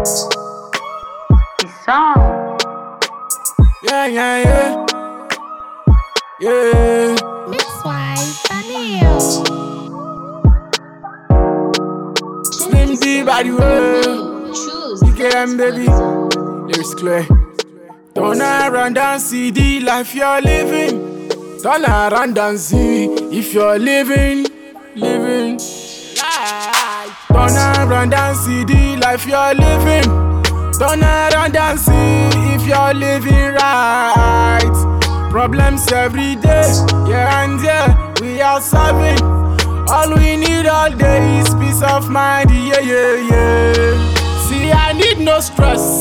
The song. Yeah, yeah, yeah. Yeah. Mix Wise Daniel. Slim D by the way. DKM baby. Lyrics clear. Turn around and see the life you're living. Turn around and see if you're living life. Turn around and see the life you're living. Turn around and see if you're living right. Problems every day, yeah and yeah, we are solving. All we need all day is peace of mind, yeah, yeah, yeah. See, I need no stress.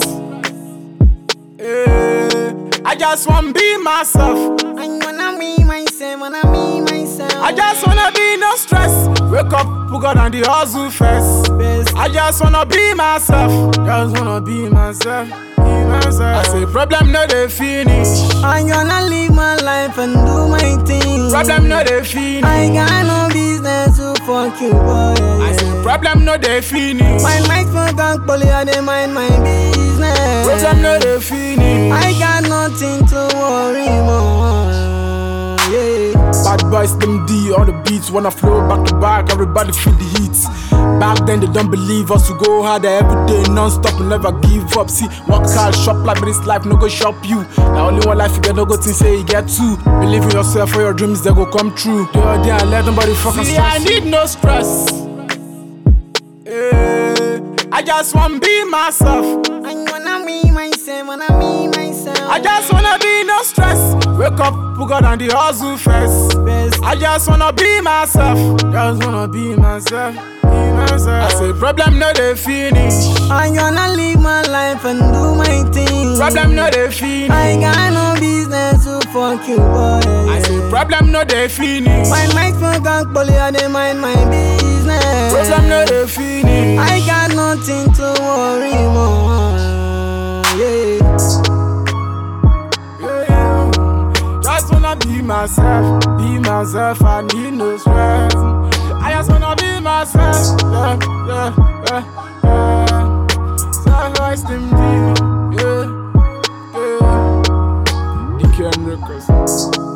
I just wanna be myself. I wanna be myself, I just wanna be no stress. Wake up, put God on the hustle first. I just wanna be myself. Just wanna be myself. I say problem no dey finish. I wanna live my life and do my thing. Problem no dey finish. I got no business to fuck you, boy. I say problem no dey finish. Mind my smoke and poly, I dey mind my business. Problem no dey finish. I got nothing to worry more. Yeah. Bad boys, them D on the beats. Wanna flow back to back, everybody feel the heat. Back then they don't believe us to go harder every day, non-stop and never give up. See, work hard, shop like this life, no go shop you. Now only one life you get, no go think say you get two. Believe in yourself for your dreams, they go come true. Do your day and let nobody fucking stress. See, I need no stress. I just wanna be myself. I wanna be myself, I just wanna be no stress. Wake up, put God on the hustle first. I just wanna be myself. Just wanna be myself. I say problem no dey finish. I wanna live my life and do my thing. Problem no dey finish. I got no business to fuck you, boy. I say problem no dey finish. Mind my smoke and poly, I dey mind my business. Problem no dey finish. I got nothing to worry more. Yeah. Just wanna be myself, I need no stress. I just wanna be myself, yeah. Sacrifice them deep, yeah. DKM Records.